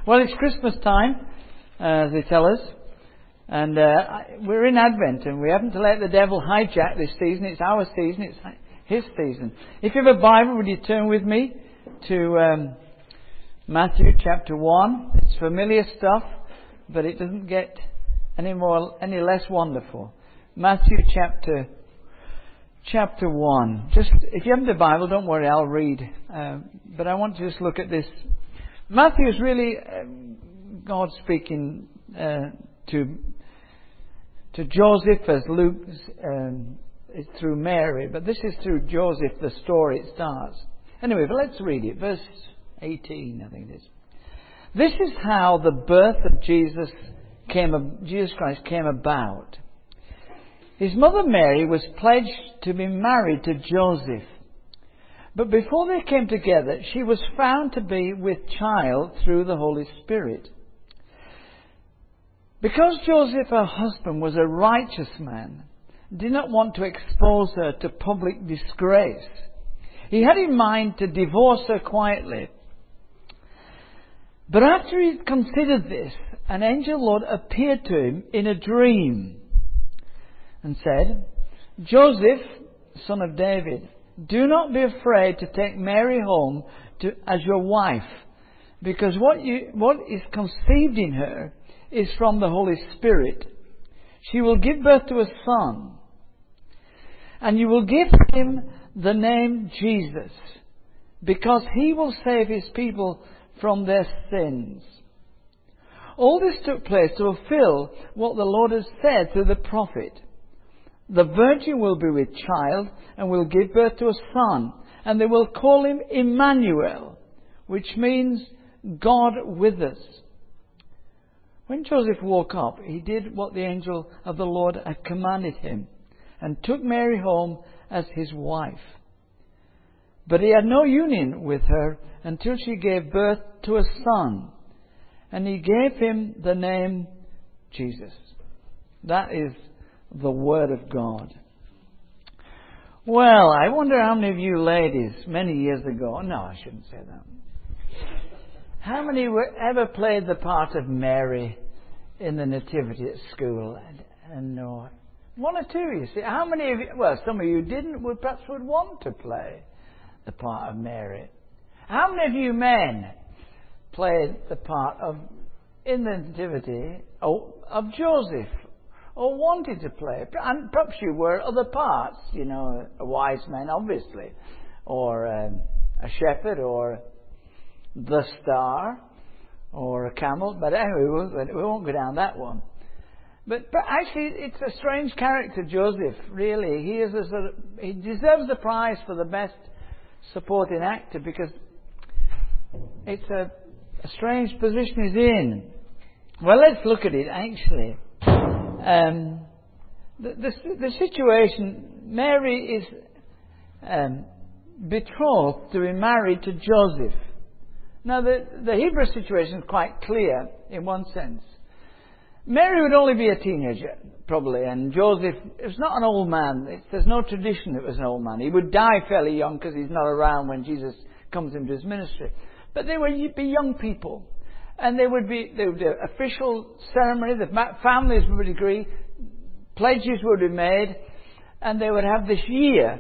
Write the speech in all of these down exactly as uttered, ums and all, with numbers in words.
Well, it's Christmas time, as they tell us. And uh, we're in Advent, and we haven't to let the devil hijack this season. It's our season. It's his season. If you have a Bible, would you turn with me to um, Matthew chapter one? It's familiar stuff, but it doesn't get any more, any less wonderful. Matthew chapter chapter one. Just if you haven't a Bible, don't worry, I'll read. Um, but I want to just look at this. Matthew is really um, God speaking uh, to to Joseph, as Luke's um, is through Mary, but this is through Joseph. The story it starts. Anyway, but let's read it. Verse eighteen, I think it is. This is how the birth of Jesus came. Jesus Christ came about. His mother Mary was pledged to be married to Joseph. But before they came together, she was found to be with child through the Holy Spirit. Because Joseph, her husband, was a righteous man, did not want to expose her to public disgrace, he had in mind to divorce her quietly. But after he had considered this, an angel Lord appeared to him in a dream and said, Joseph, son of David, do not be afraid to take Mary home to, as your wife, because what you what is conceived in her is from the Holy Spirit. She will give birth to a son, and you will give him the name Jesus, because he will save his people from their sins. All this took place to fulfill what the Lord has said through the prophet. The virgin will be with child and will give birth to a son, and they will call him Emmanuel, which means God with us. When Joseph woke up, he did what the angel of the Lord had commanded him, and took Mary home as his wife. But he had no union with her until she gave birth to a son, and he gave him the name Jesus. That is the Word of God. Well, I wonder how many of you ladies, many years ago, no, I shouldn't say that. How many were, ever played the part of Mary in the Nativity at school? And, and no, one or two, you see. How many of you, well, some of you didn't, would perhaps would want to play the part of Mary. How many of you men played the part of, in the Nativity, oh, of Joseph? Or wanted to play. And perhaps you were other parts, you know, a wise man, obviously, or um, a shepherd, or the star, or a camel. But anyway, we won't go down that one. But, but actually, it's a strange character, Joseph, really. He is a sort of, he deserves the prize for the best supporting actor, because it's a, a strange position he's in. Well, let's look at it, actually. Um, the, the, the situation, Mary is um, betrothed to be married to Joseph. Now, the, the Hebrew situation is quite clear in one sense. Mary would only be a teenager, probably, and Joseph is not an old man. It's, there's no tradition that it was an old man. He would die fairly young because he's not around when Jesus comes into his ministry. But they would be young people. And there would be there would be an official ceremony. The families would agree, pledges would be made, and they would have this year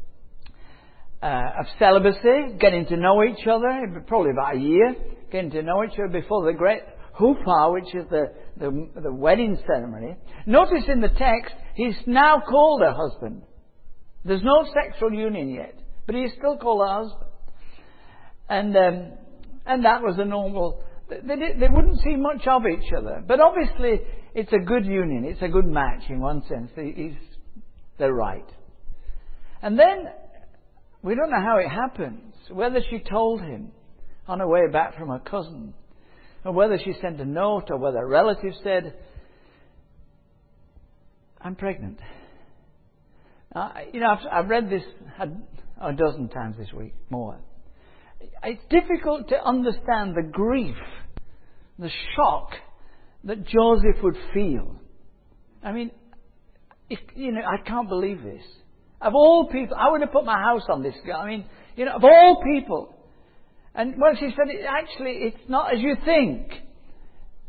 uh, of celibacy, getting to know each other. Probably about a year, getting to know each other before the great chuppah, which is the, the the wedding ceremony. Notice in the text, he's now called her husband. There's no sexual union yet, but he's still called her husband. And um, and that was a normal. They, did, they wouldn't see much of each other. But obviously, it's a good union. It's a good match in one sense. He's, they're right. And then, we don't know how it happens. Whether she told him on her way back from her cousin, or whether she sent a note, or whether a relative said, I'm pregnant. Uh, you know, I've, I've read this a, a dozen times this week, more. It's difficult to understand the grief, the shock that Joseph would feel. I mean, if, you know, I can't believe this. Of all people, I would have put my house on this guy. I mean, you know, of all people. And well, she said, it, actually, it's not as you think.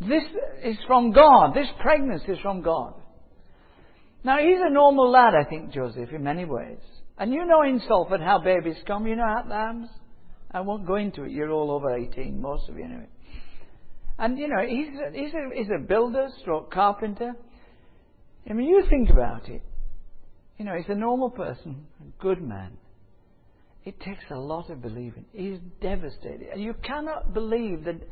This is from God. This pregnancy is from God. Now, he's a normal lad, I think, Joseph, in many ways. And you know in Salford how babies come. You know how that happens? I won't go into it. You're all over eighteen, most of you anyway. And, you know, he's a, he's a, he's a builder, stroke carpenter. I mean, you think about it. You know, he's a normal person, a good man. It takes a lot of believing. He's devastated. And you cannot believe that.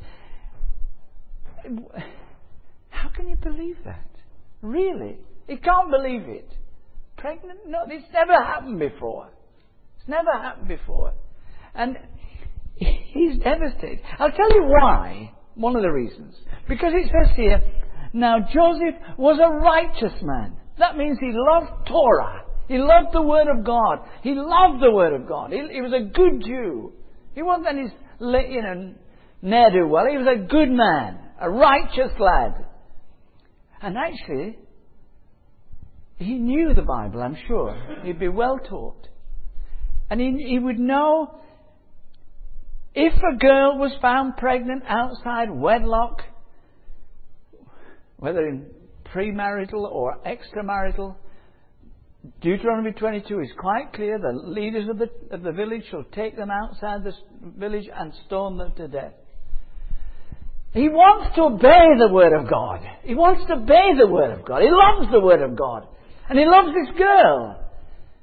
How can you believe that? Really? He can't believe it. Pregnant? No, it's never happened before. It's never happened before. And he's devastated. I'll tell you why. One of the reasons. Because it says here, now Joseph was a righteous man. That means he loved Torah. He loved the Word of God. He loved the Word of God. He, he was a good Jew. He wasn't any, you know, ne'er-do-well. He was a good man. A righteous lad. And actually, he knew the Bible, I'm sure. He'd be well taught. And he, he would know if a girl was found pregnant outside wedlock, whether in premarital or extramarital, Deuteronomy twenty-two is quite clear. The leaders of the, of the village shall take them outside the village and stone them to death. He wants to obey the Word of God. He wants to obey the Word of God. He loves the Word of God. And he loves this girl.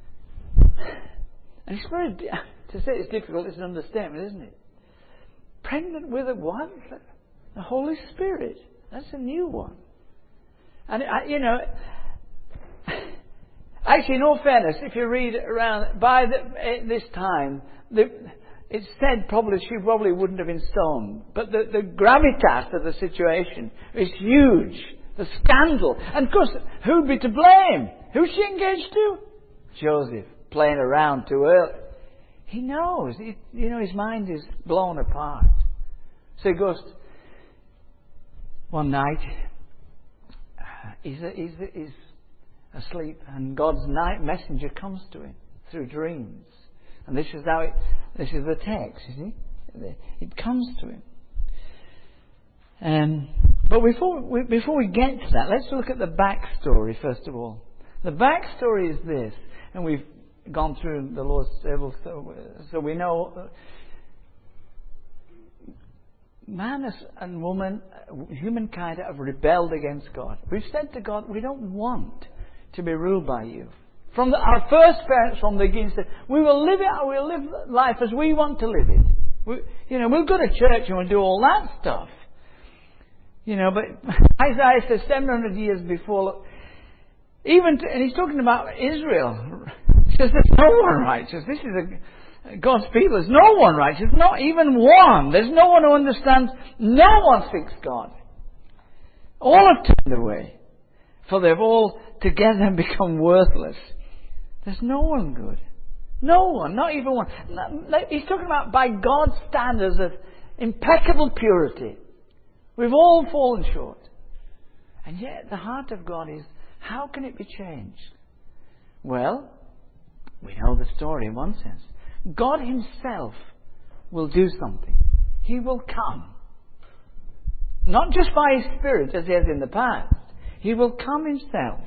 And it's very, to say it's difficult is an understatement, isn't it? Pregnant with a what? The Holy Spirit. That's a new one. And, you know, actually, in all fairness, if you read around, by the, this time, the, it's said probably she probably wouldn't have been stoned. But the, the gravitas of the situation is huge. The scandal. And of course, who'd be to blame? Who's she engaged to? Joseph, playing around too early. He knows. He, you know, his mind is blown apart. So he goes, one night, he's, he's, he's asleep, and God's night messenger comes to him through dreams. And this is how it, this is the text, you see. It comes to him. Um, but before we, before we get to that, let's look at the backstory first of all. The backstory is this, and we've gone through the Lord's table, so, so we know man and woman, humankind have rebelled against God. We've said to God, we don't want to be ruled by you. From the, our first parents from the beginning said, we will live it, we'll live life as we want to live it. We, you know, we'll go to church and we'll do all that stuff. You know, but Isaiah says seven hundred years before, even to, and he's talking about Israel. He says there's no one righteous. This is a, God's people. There's no one righteous. Not even one. There's no one who understands. No one seeks God. All have turned away, for they've all together become worthless. There's no one good. No one. Not even one. He's talking about by God's standards of impeccable purity. We've all fallen short. And yet the heart of God is, how can it be changed? Well, we know the story in one sense. God Himself will do something. He will come. Not just by His Spirit as He has in the past. He will come Himself.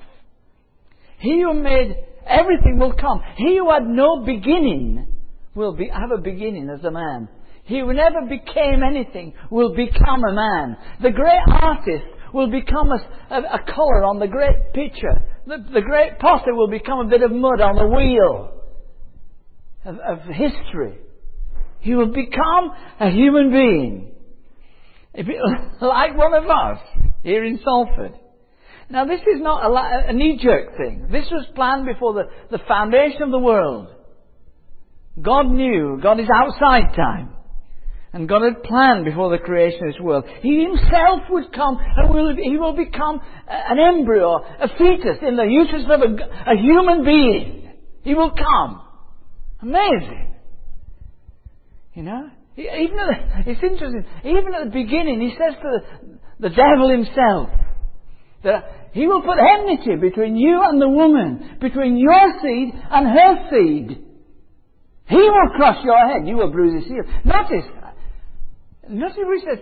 He who made everything will come. He who had no beginning will be, have a beginning as a man. He who never became anything will become a man. The great artist will become a, a, a colour on the great picture. The, the great potter will become a bit of mud on the wheel of, of history. He will become a human being. Like one of us here in Salford. Now this is not a, a knee-jerk thing. This was planned before the, the foundation of the world. God knew. God is outside time. And God had planned before the creation of this world. He Himself would come and will, He will become an embryo, a fetus in the uterus of a, a human being. He will come. Amazing. You know? Even at the, it's interesting. Even at the beginning, He says to the, the devil himself that He will put enmity between you and the woman, between your seed and her seed. He will crush your head, you will bruise his heel. Notice, notice what He says,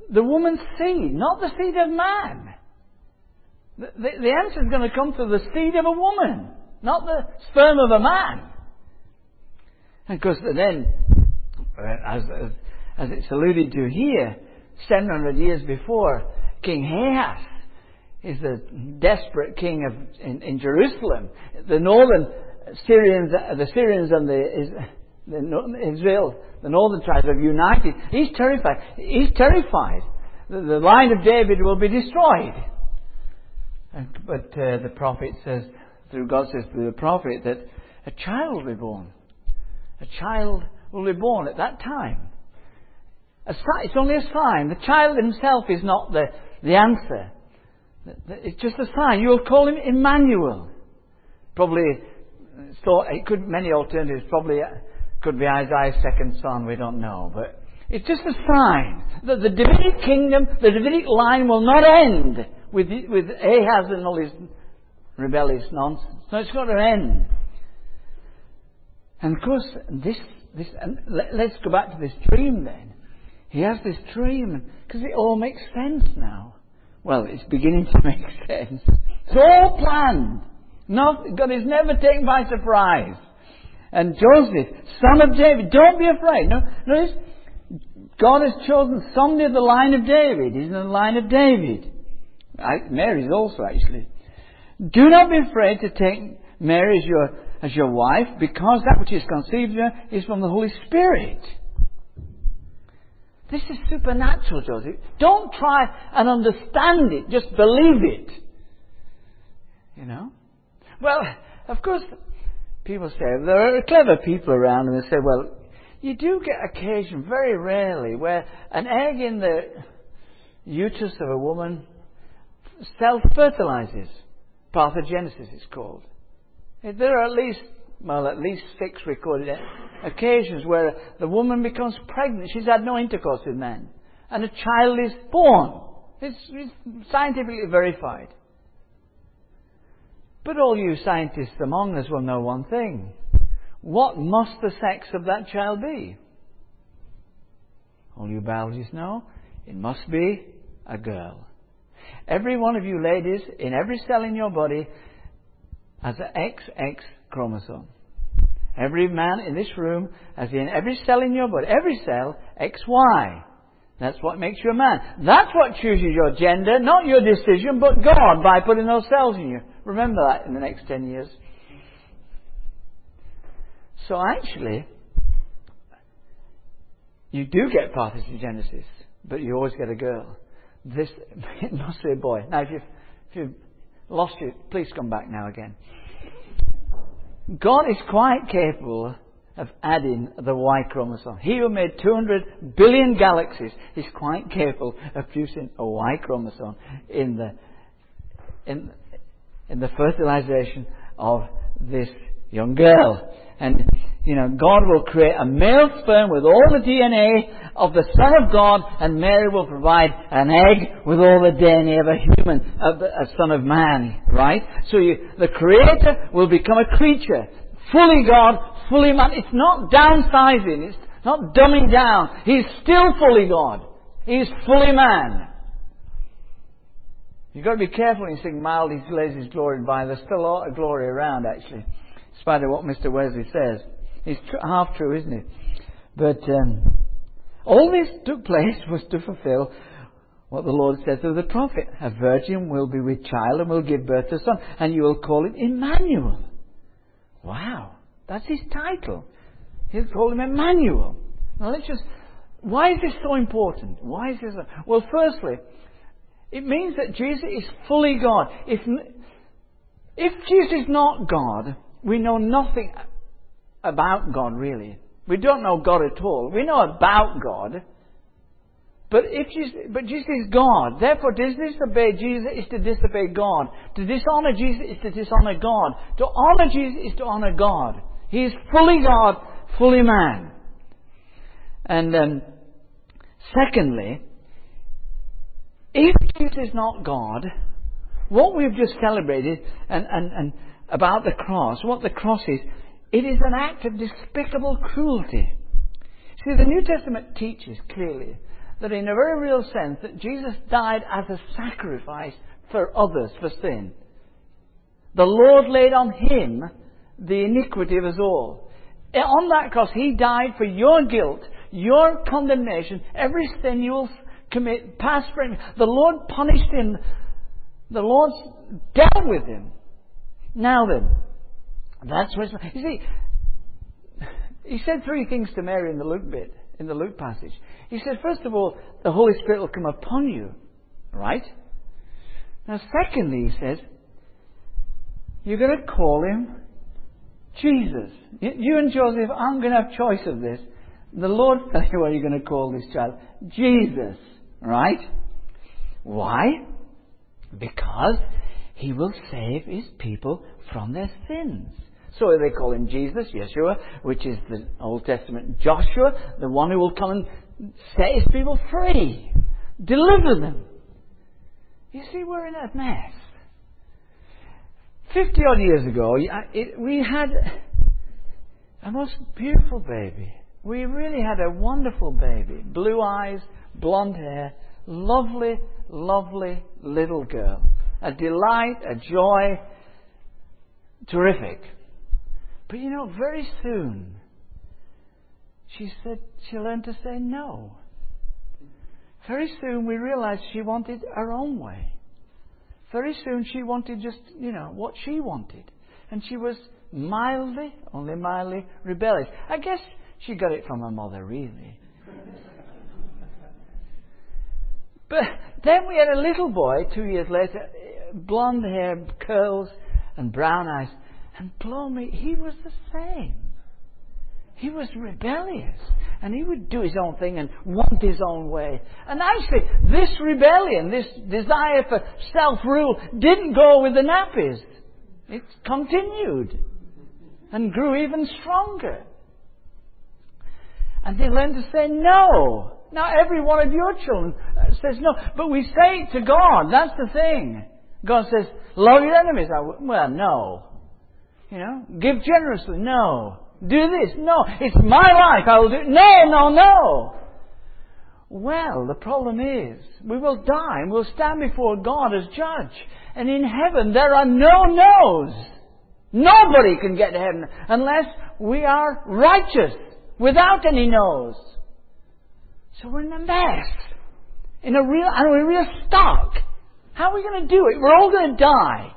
the woman's seed, not the seed of man. The, the, the answer is going to come through the seed of a woman, not the sperm of a man. And of course, then, as, as, as it's alluded to here, seven hundred years before, King Ahaz is the desperate king of in, in Jerusalem. The northern Syrians, the Syrians and the, is, the Israel, the northern tribes have united. He's terrified. He's terrified. The, the line of David will be destroyed. And, but uh, the prophet says, through God says through the prophet, that a child will be born. A child will be born at that time. A si- it's only a sign. The child himself is not the, the answer. It's just a sign. You will call him Emmanuel. Probably, so it could many alternatives. Probably could be Isaiah's second son. We don't know, but it's just a sign that the Davidic kingdom, the Davidic line, will not end with with Ahaz and all his rebellious nonsense. No, it's got to end. And of course, this this. And let, let's go back to this dream then. He has this dream because it all makes sense now. Well, it's beginning to make sense. It's all planned. Not, God is never taken by surprise. And Joseph, son of David, don't be afraid. No, notice, God has chosen somebody of the line of David. He's in the line of David. I, Mary's also, actually. Do not be afraid to take Mary as your, as your wife, because that which is conceived in her is from the Holy Spirit. This is supernatural, Joseph. Don't try and understand it. Just believe it. You know? Well, of course, people say, there are clever people around and they say, well, you do get occasion, very rarely, where an egg in the uterus of a woman self-fertilizes. Parthenogenesis it's called. There are at least, well, at least six recorded occasions where the woman becomes pregnant. She's had no intercourse with men. And a child is born. It's, it's scientifically verified. But all you scientists among us will know one thing. What must the sex of that child be? All you biologists know, it must be a girl. Every one of you ladies, in every cell in your body, has an X X chromosome. Every man in this room has in every cell in your body, every cell, X Y. That's what makes you a man. That's what chooses your gender, not your decision, but God by putting those cells in you. Remember that in the next ten years. So actually, you do get parthenogenesis, but you always get a girl. This, it must be a boy. Now, if you've, if you've lost it, please come back now again. God is quite capable of adding the Y chromosome. He who made two hundred billion galaxies is quite capable of producing a Y chromosome in the in in the fertilization of this young girl. And, you know, God will create a male sperm with all the D N A of the Son of God, and Mary will provide an egg with all the D N A of a human, of a Son of Man, right? So you, the Creator will become a creature, fully God, fully man. It's not downsizing, it's not dumbing down. He's still fully God. He's fully man. You've got to be careful when you sing mild, He lays His glory by. There's still a lot of glory around, actually, in spite of what Mister Wesley says. It's tr- half true, isn't it? But um, all this took place was to fulfill what the Lord said through the prophet. A virgin will be with child and will give birth to a son, and you will call him Emmanuel. Wow, that's his title. He'll call him Emmanuel. Now let's just... Why is this so important? Why is this... So, well, firstly, it means that Jesus is fully God. If, if Jesus is not God, we know nothing about God, really. We don't know God at all. We know about God. But if Jesus, but Jesus is God. Therefore, to disobey Jesus is to disobey God. To dishonour Jesus is to dishonour God. To honour Jesus is to honour God. He is fully God, fully man. And um, secondly, if Jesus is not God, what we've just celebrated and, and, and about the cross, what the cross is, it is an act of despicable cruelty. See, the New Testament teaches clearly that in a very real sense that Jesus died as a sacrifice for others, for sin. The Lord laid on him the iniquity of us all. On that cross, he died for your guilt, your condemnation, every sin you will commit, past, present. The Lord punished him. The Lord dealt with him. Now then, that's what. You see, he said three things to Mary in the Luke bit, in the Luke passage. He said, first of all, the Holy Spirit will come upon you, right? Now, secondly, he says, you're going to call him Jesus. You and Joseph aren't going to have choice of this. The Lord tells you what you're going to call this child. Jesus. Right? Why? Because he will save his people from their sins. So they call him Jesus, Yeshua, which is the Old Testament Joshua, the one who will come and set his people free. Deliver them. You see, we're in a mess. Fifty odd years ago, it, we had a most beautiful baby. We really had a wonderful baby. Blue eyes, blonde hair, lovely, lovely little girl. A delight, a joy, terrific. But you know, very soon, she said she learned to say no. Very soon we realized she wanted her own way. Very soon she wanted just, you know, what she wanted. And she was mildly, only mildly rebellious. I guess she got it from her mother, really. But then we had a little boy, two years later, blonde hair, curls and brown eyes. And blow me, he was the same. He was rebellious. And he would do his own thing and want his own way. And actually, this rebellion, this desire for self-rule, didn't go with the nappies. It continued. And grew even stronger. And they learned to say no. Now every one of your children says no. But we say it to God. That's the thing. God says, love your enemies. I w- well, no. You know, give generously. No. Do this. No. It's my life. I will do it. No, no, no. Well, the problem is, we will die and we'll stand before God as judge. And in heaven there are no no's. Nobody can get to heaven unless we are righteous, without any no's. So we're in a mess. In a real, and we're real stuck. How are we going to do it? We're all going to die.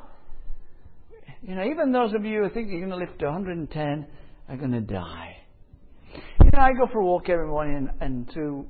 You know, even those of you who think you're going to live to one hundred ten are going to die. You know, I go for a walk every morning and, and to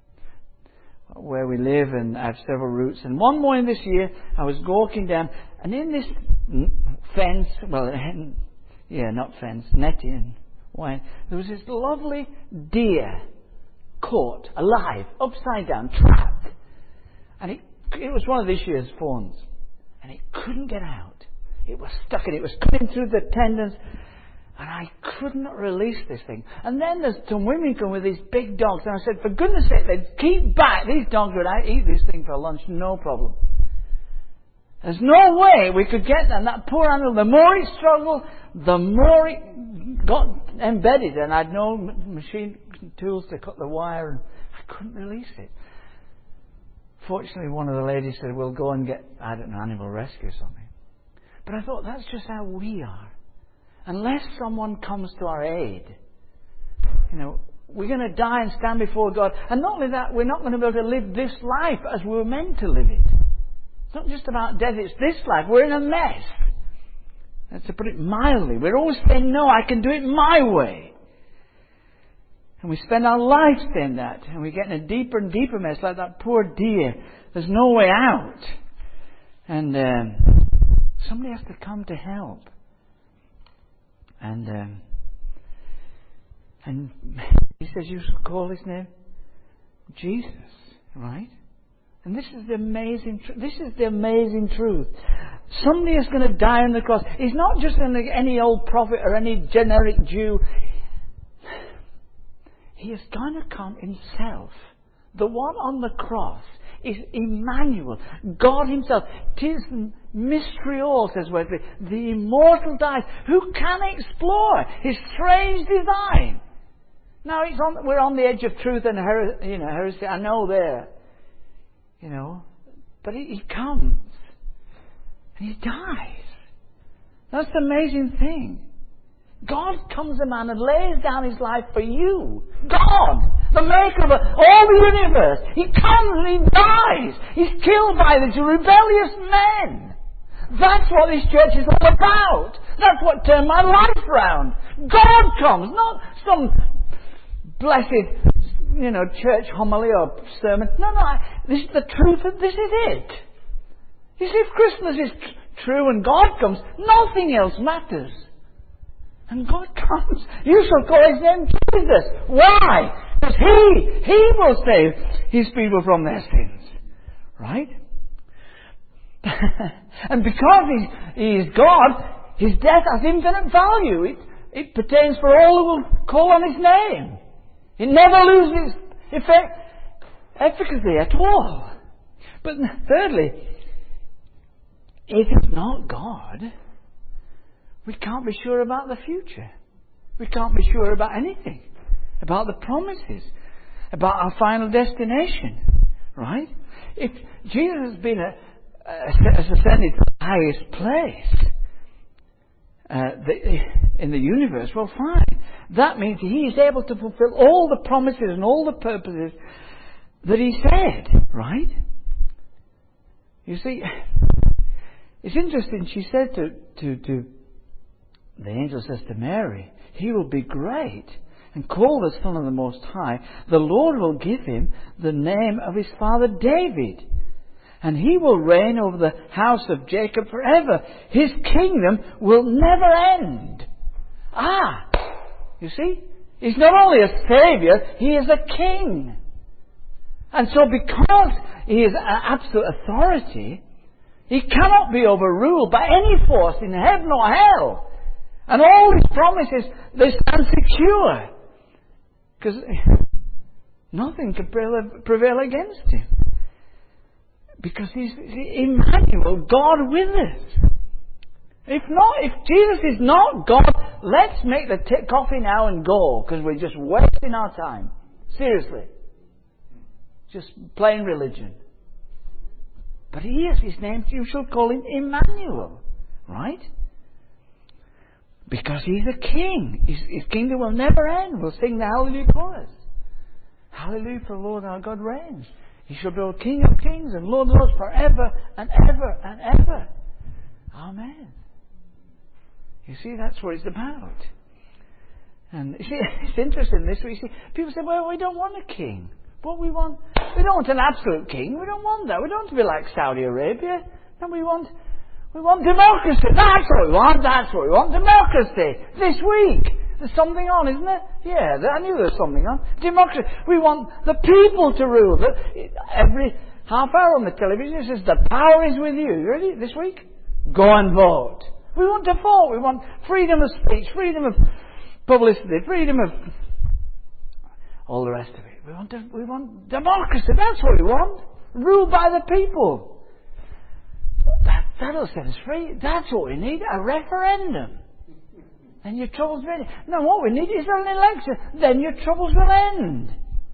where we live, and I have several routes. And one morning this year, I was walking down, and in this fence, well, yeah, not fence, netting, there was this lovely deer caught, alive, upside down, trapped. And it, it was one of this year's fawns. And it couldn't get out. It was stuck and it was cutting through the tendons. And I could not release this thing. And then there's some women come with these big dogs. And I said, for goodness sake, they'd keep back. These dogs would eat this thing for lunch, no problem. There's no way we could get them. That poor animal, the more it struggled, the more it got embedded. And I had no machine tools to cut the wire. And I couldn't release it. Fortunately, one of the ladies said, we'll go and get, I don't know, animal rescue or something. But I thought, that's just how we are. Unless someone comes to our aid, you know, we're going to die and stand before God. And not only that, we're not going to be able to live this life as we were meant to live it. It's not just about death, it's this life. We're in a mess. And to put it mildly, we're always saying, no, I can do it my way. And we spend our lives saying that. And we get in a deeper and deeper mess, like that poor deer. There's no way out. And um, somebody has to come to help. And um, and he says, you should call his name Jesus, right? And this is the amazing. Tr- this is the amazing truth. Somebody is going to die on the cross. He's not just any old prophet or any generic Jew. He is going to come himself. The one on the cross is Emmanuel, God himself. Tis mystery all, says Wesley. The immortal dies. Who can explore his strange design? Now it's on, we're on the edge of truth and her, you know, heresy. I know there, you know, but he, he comes and he dies. That's the amazing thing. God comes a man and lays down his life for you. God, the maker of all the universe. He comes and he dies. He's killed by these rebellious men. That's what this church is all about. That's what turned my life round. God comes, not some blessed, you know, church homily or sermon. No, no, I, this is the truth and this is it. You see, if Christmas is tr- true and God comes, nothing else matters. And God comes. You shall call his name Jesus. Why? Because he, he will save his people from their sins. Right? And because he's, he is God, his death has infinite value. It, it pertains for all who will call on his name. It never loses effect, efficacy at all. But thirdly, if it's not God, we can't be sure about the future. We can't be sure about anything. About the promises. About our final destination. Right? If Jesus has been a, a, has ascended to the highest place uh, the, in the universe, well, fine. That means he is able to fulfill all the promises and all the purposes that he said. Right? You see, it's interesting. She said to, to, to the angel says to Mary, he will be great and called the Son of the Most High. The Lord will give him the name of his father David. And he will reign over the house of Jacob forever. His kingdom will never end. Ah, you see? He's not only a saviour, he is a king. And so because he is an absolute authority, he cannot be overruled by any force in heaven or hell. And all his promises, they stand secure. Because nothing can prevail against him. Because he's Emmanuel, God with us. If not, if Jesus is not God, let's make the t- coffee now and go. Because we're just wasting our time. Seriously. Just plain religion. But he is, his name, you shall call him Emmanuel. Right? Because he's a king. His, his kingdom will never end. We'll sing the Hallelujah chorus. Hallelujah, for the Lord our God reigns. He shall be King of kings and Lord of lords forever and ever and ever. Amen. You see, that's what it's about. And you see, it's interesting this week. You see, people say, well, we don't want a king. What we want, we don't want an absolute king. We don't want that. We don't want to be like Saudi Arabia. No, we want... We want democracy. That's what we want. That's what we want. Democracy. This week. There's something on, isn't there? Yeah, I knew there was something on. Democracy. We want the people to rule. Every half hour on the television it says the power is with you. You ready? This week? Go and vote. We want to vote. We want freedom of speech, freedom of publicity, freedom of all the rest of it. We want to, we want democracy. That's what we want. Ruled by the people. That, that'll set us free. That's what we need. A referendum. Then your troubles will end. No, what we need is an election. Then your troubles will end.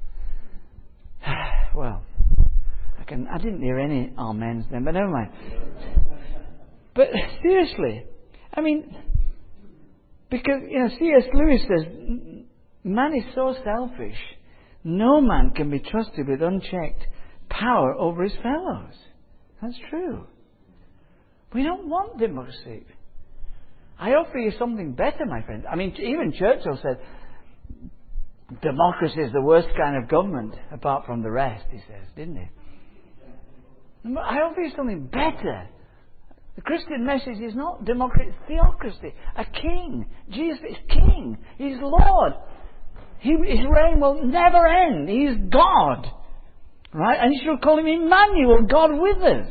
Well, I can. I didn't hear any amens then, but never mind. But seriously, I mean, because, you know, C S Lewis says, man is so selfish, no man can be trusted with unchecked power over his fellows. That's true. We don't want democracy. I offer you something better, my friend. I mean, even Churchill said, democracy is the worst kind of government, apart from the rest, he says, didn't he? I offer you something better. The Christian message is not democracy, it's theocracy. A king. Jesus is king. He's Lord. He, his reign will never end. He is God. Right? And you should call him Emmanuel, God with us.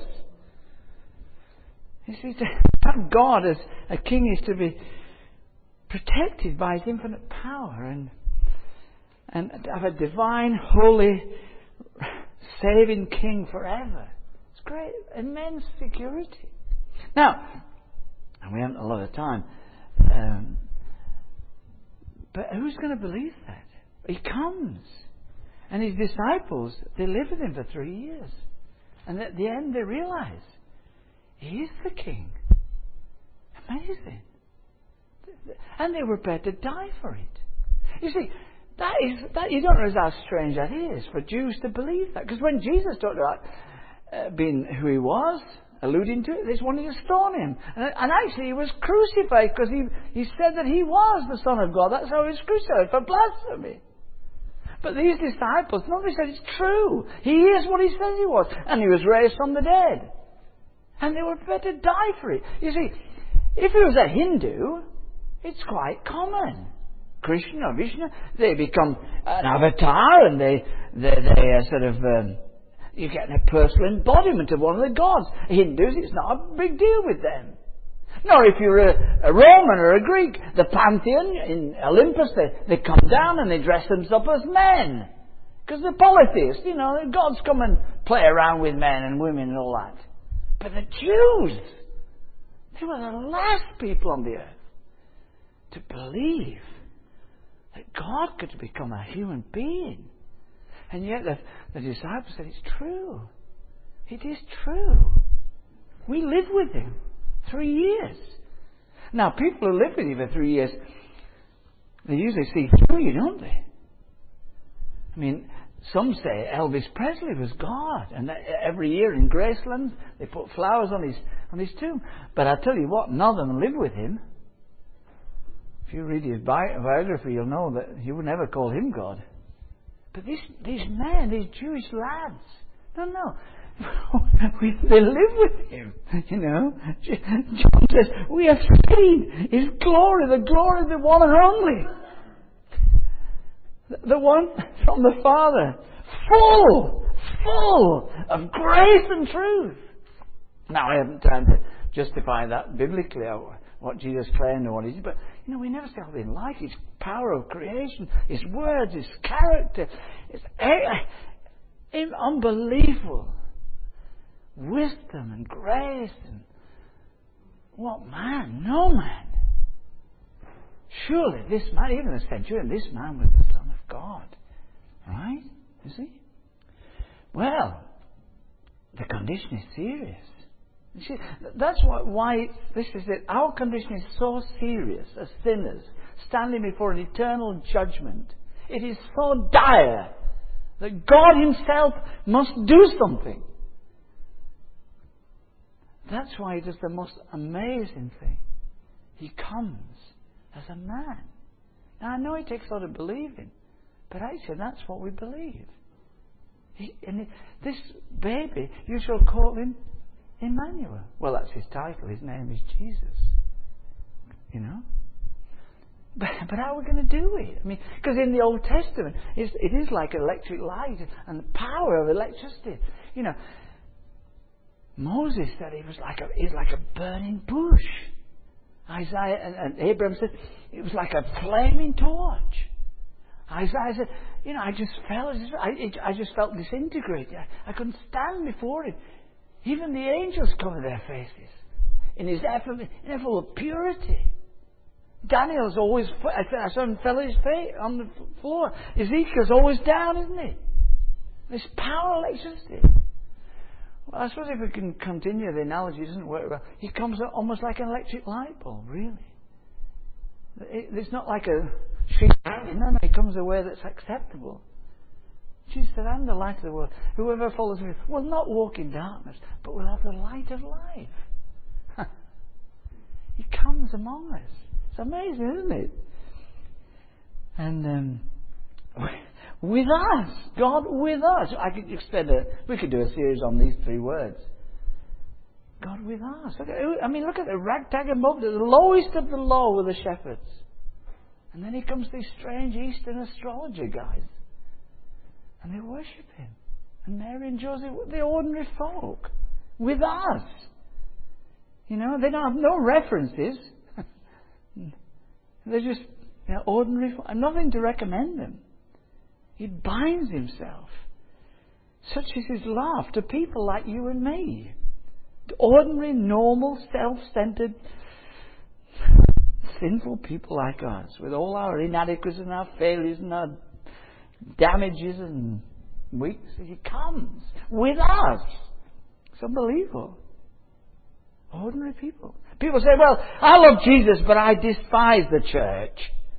You see, to have God as a king is to be protected by his infinite power and and to have a divine, holy, saving king forever. It's great, immense security. Now, and we haven't a lot of time, um, but who's going to believe that? He comes. And his disciples, they live with him for three years. And at the end they realize, he is the King. Amazing. And they were prepared to die for it. You see, that is, that you don't realize how strange that is for Jews to believe that. Because when Jesus talked about uh, being who he was, alluding to it, they just wanted to stone him. And, and actually he was crucified because he, he said that he was the Son of God. That's how he was crucified, for blasphemy. But these disciples, nobody said it's true. He is what he says he was. And he was raised from the dead. And they were prepared to die for it. You see, if he was a Hindu, it's quite common. Krishna or Vishnu, they become an avatar and they, they, they are sort of, um, you get a personal embodiment of one of the gods. Hindus, it's not a big deal with them. Nor if you're a, a Roman or a Greek, the Pantheon in Olympus, they, they come down and they dress themselves as men. Because they're polytheists, you know, the gods come and play around with men and women and all that. But the Jews, they were the last people on the earth to believe that God could become a human being. And yet the, the disciples said, it's true. It is true. We live with him three years. Now, people who live with you for three years, they usually see through you, don't they? I mean, some say Elvis Presley was God, and every year in Graceland they put flowers on his on his tomb. But I tell you what, none of them lived with him. If you read his bi- biography, you'll know that he would never call him God. But these these men, these Jewish lads, no, no. we, they live with him, you know. John says, we have seen his glory, the glory of the one and only. The, the one from the Father, full, full of grace and truth. Now, I haven't time to justify that biblically, or what Jesus claimed or what he did, but, you know, we never see how they like his power of creation, his words, his character. It's uh, unbelievable. Wisdom and grace and what man? No man. Surely this man, even a centurion, this man was the Son of God. Right? You see? Well, the condition is serious. You see, that's what, why this is it. Our condition is so serious as sinners, standing before an eternal judgment. It is so dire that God himself must do something. That's why he does the most amazing thing. He comes as a man. Now, I know it takes a lot of believing, but actually that's what we believe. He, and he, this baby, you shall call him Emmanuel. Well, that's his title. His name is Jesus. You know? But, but how are we going to do it? I mean, because in the Old Testament, it's, it is like electric light and the power of electricity. You know, Moses said he was like a, he's like a burning bush. Isaiah and, and Abraham said it was like a flaming torch. Isaiah said, you know, I just felt, I, it, I just felt disintegrated. I, I couldn't stand before it. Even the angels covered their faces in his ineffable purity. Daniel's always, I saw him fell his face on the floor. Ezekiel's always down, isn't he? This power of electricity. Well, I suppose if we can continue the analogy, it doesn't work well. He comes almost like an electric light bulb, really. It, it's not like a sheet. No, no, he comes a way that's acceptable. Jesus said, I'm the light of the world. Whoever follows me will not walk in darkness, but will have the light of life. He comes among us. It's amazing, isn't it? And um, with us, God with us. I could extend a. We could do a series on these three words. God with us. Look at, I mean, look at the ragtag and mob, the lowest of the low were the shepherds, and then he comes these strange Eastern astrologer guys, and they worship him. And Mary and Joseph, the ordinary folk, with us. You know, they don't have no references. They're just, you know, ordinary folk, and nothing to recommend them. He binds himself. Such is his love to people like you and me. To ordinary, normal, self-centered, sinful people like us, with all our inadequacies and our failures and our damages and weaknesses. He comes with us. It's unbelievable. Ordinary people. People say, well, I love Jesus, but I despise the church.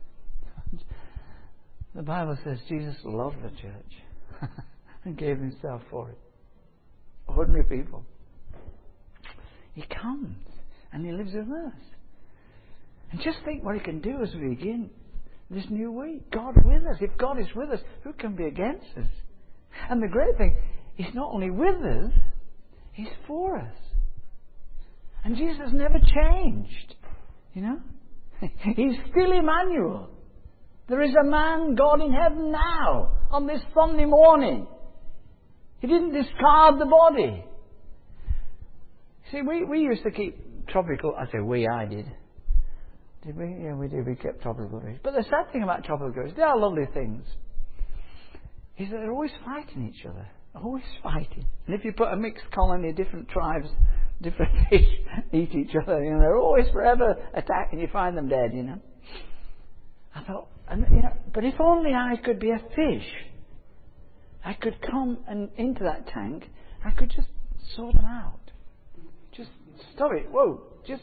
The Bible says Jesus loved the church and gave himself for it. Ordinary people. He comes and he lives with us. And just think what he can do as we begin this new week. God with us. If God is with us, who can be against us? And the great thing, he's not only with us, he's for us. And Jesus has never changed. You know? He's still Emmanuel. There is a man, God in heaven now, on this Sunday morning. He didn't discard the body. See, we, we used to keep tropical... I say we, I did. Did we? Yeah, we did. We kept tropical goats. But the sad thing about tropical goats, they are lovely things, is that they're always fighting each other. Always fighting. And if you put a mixed colony, different tribes, different fish eat each other, you know, they're always forever attacking. You find them dead, you know. I thought, and, you know, but if only I could be a fish, I could come and into that tank, I could just sort them out. Just stop it. Whoa. Just.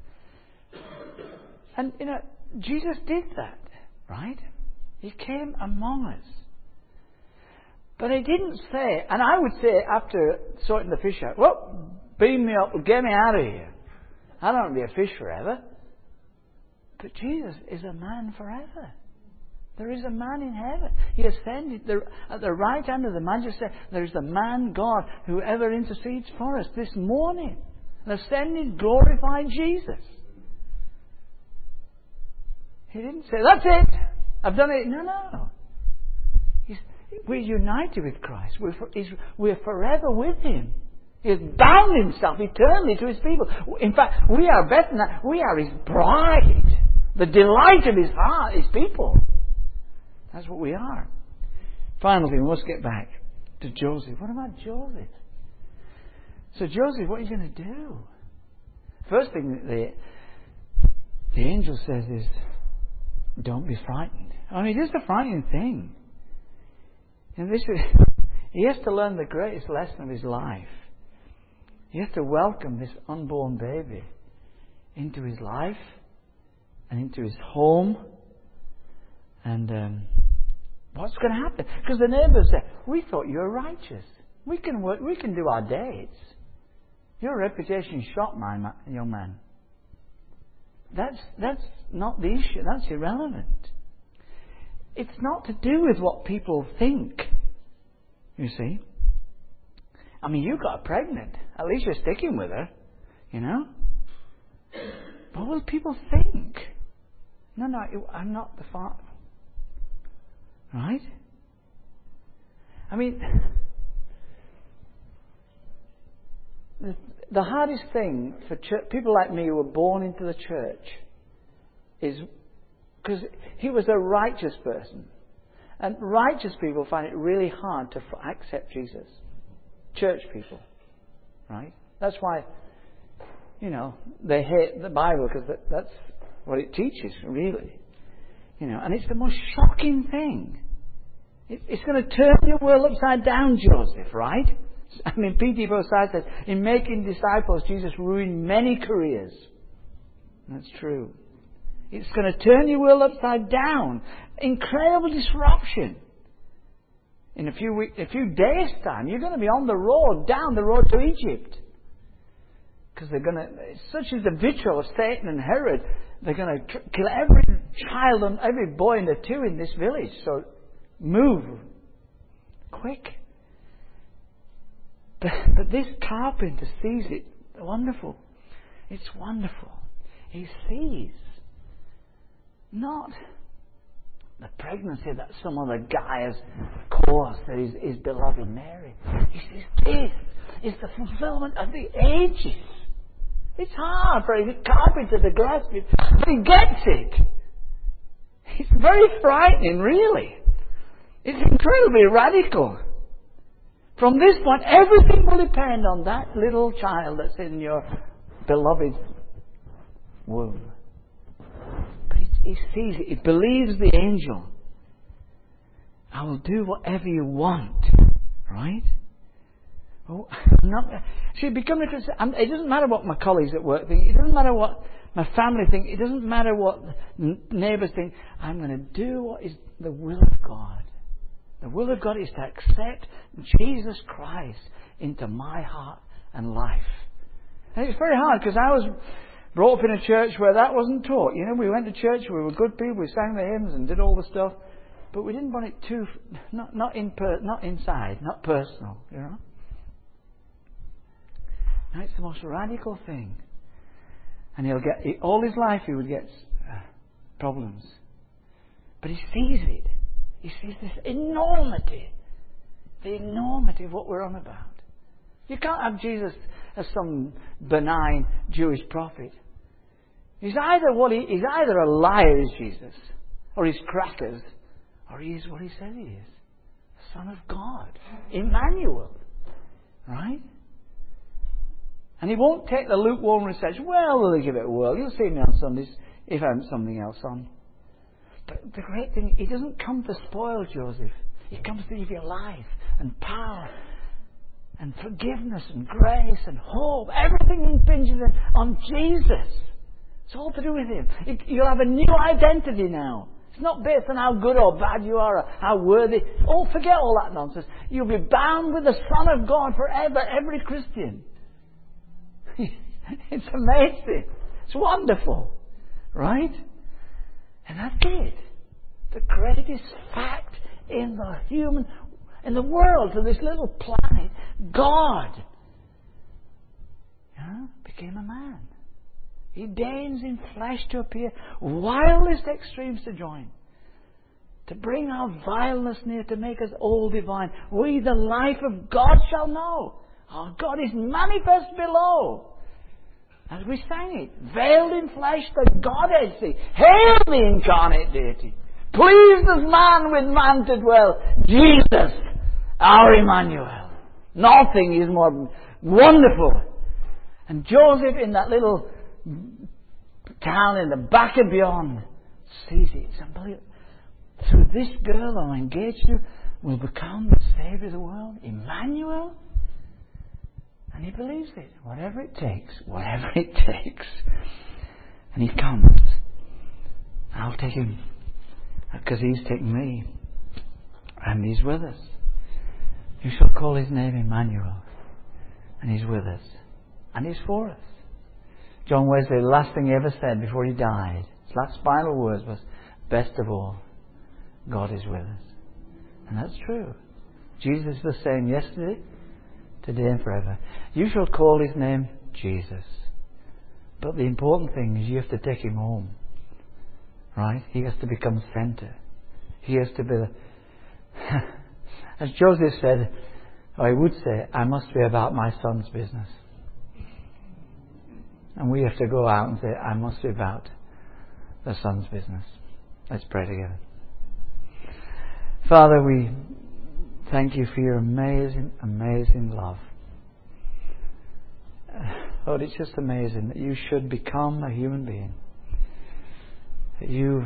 And, you know, Jesus did that, right? He came among us. But he didn't say, and I would say after sorting the fish out, well, beam me up, get me out of here. I don't want to be a fish forever. But Jesus is a man forever. There is a man in heaven. He ascended the, at the right hand of the majesty. There is the man God who ever intercedes for us this morning. An ascended, glorified Jesus. He didn't say, that's it. I've done it. No, no. He's, we're united with Christ. We're, for, we're forever with him. He has bound himself eternally to his people. In fact, we are better than that. We are his bride. The delight of his heart, his people. That's what we are. Finally, we must get back to Joseph. What about Joseph? So Joseph, what are you going to do? First thing that the, the angel says is, don't be frightened. I mean, it is a frightening thing. And this is, he has to learn the greatest lesson of his life. He has to welcome this unborn baby into his life and into his home. And um, what's going to happen? Because the neighbours say, we thought you were righteous. We can work, we can do our dates. Your reputation is shot, my ma- young man. That's that's not the issue. That's irrelevant. It's not to do with what people think. You see. I mean, you got her pregnant. At least you're sticking with her. You know. What will people think? No, no, I'm not the father. Right? I mean, the, the hardest thing for church, people like me who were born into the church is because he was a righteous person. And righteous people find it really hard to f- accept Jesus. Church people. Right? That's why, you know, they hate the Bible because that, that's what it teaches, really. You know, and it's the most shocking thing. It, it's going to turn your world upside down, Joseph, right? I mean, P T Forsyth says, in making disciples, Jesus ruined many careers. That's true. It's going to turn your world upside down. Incredible disruption. In a few weeks, a few days' time, you're going to be on the road, down the road to Egypt. Because they're going to, such is the vitriol of Satan and Herod, they're going to tr- kill every child and every boy in the two in this village. So move quick. But, but this carpenter sees it. Wonderful. It's wonderful. He sees not the pregnancy that some other guy has caused, that is his beloved Mary. He says, this is the fulfillment of the ages. It's hard for a carpenter to grasp it, but he gets it. It's very frightening, really. It's incredibly radical. From this point, everything will depend on that little child that's in your beloved womb. But he sees it. He believes the angel. I will do whatever you want. Right? Oh, I'm not, see, become a Christian. It doesn't matter what my colleagues at work think. It doesn't matter what my family think. It doesn't matter what neighbours think. I'm going to do what is the will of God. The will of God is to accept Jesus Christ into my heart and life. And it's very hard because I was brought up in a church where that wasn't taught. You know, we went to church, we were good people, we sang the hymns and did all the stuff, but we didn't want it too, not not in per, not inside, not personal. You know. Now it's the most radical thing, and he'll get he, all his life he would get uh, problems, but he sees it. He sees this enormity, the enormity of what we're on about. You can't have Jesus as some benign Jewish prophet. He's either what he, he's either a liar, is Jesus, or he's crackers, or he is what he says he is, the Son of God, Emmanuel, right? And he won't take the lukewarm research. Well, will they give it a whirl? You'll see me on Sundays if I haven't something else on. But the great thing, he doesn't come to spoil Joseph. He comes to give you life and power and forgiveness and grace and hope. Everything impinges on Jesus. It's all to do with him. You'll have a new identity now. It's not based on how good or bad you are or how worthy. Oh, forget all that nonsense. You'll be bound with the Son of God forever, every Christian. It's amazing. It's wonderful. Right? And that's it. The greatest fact in the human, in the world, to this little planet, God, yeah, became a man. He deigns in flesh to appear, wildest extremes to join, to bring our vileness near, to make us all divine. We, the life of God, shall know. Our God is manifest below. As we sang it, veiled in flesh, the Godhead see. Hail the incarnate deity. Pleased as man with man to dwell. Jesus, our Emmanuel. Nothing is more wonderful. And Joseph in that little town in the back of beyond sees it. It's unbelievable. Through this girl I'm engaged to will become the Saviour of the world. Emmanuel. And he believes it. Whatever it takes. Whatever it takes. And he comes. I'll take him. Because he's taken me. And he's with us. You shall call his name Emmanuel. And he's with us. And he's for us. John Wesley, the last thing he ever said before he died, his last final words was, best of all, God is with us. And that's true. Jesus is the same yesterday, today and forever. You shall call his name Jesus. But the important thing is you have to take him home. Right? He has to become centre. He has to be the... As Joseph said, or he would say, I must be about my son's business. And we have to go out and say, I must be about the son's business. Let's pray together. Father, we thank you for your amazing, amazing love. Lord, it's just amazing that you should become a human being. That you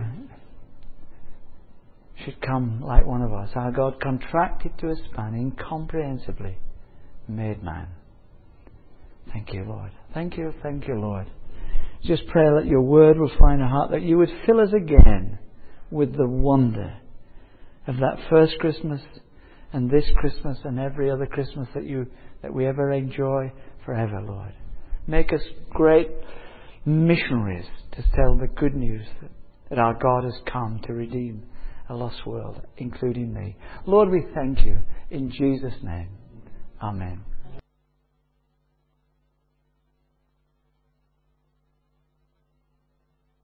should come like one of us. Our God contracted to a span, incomprehensibly made man. Thank you, Lord. Thank you, thank you, Lord. Just pray that your word will find a heart, that you would fill us again with the wonder of that first Christmas and this Christmas and every other Christmas that you that we ever enjoy forever, Lord. Make us great missionaries to tell the good news that, that our God has come to redeem a lost world, including me. Lord, we thank you in Jesus' name. Amen.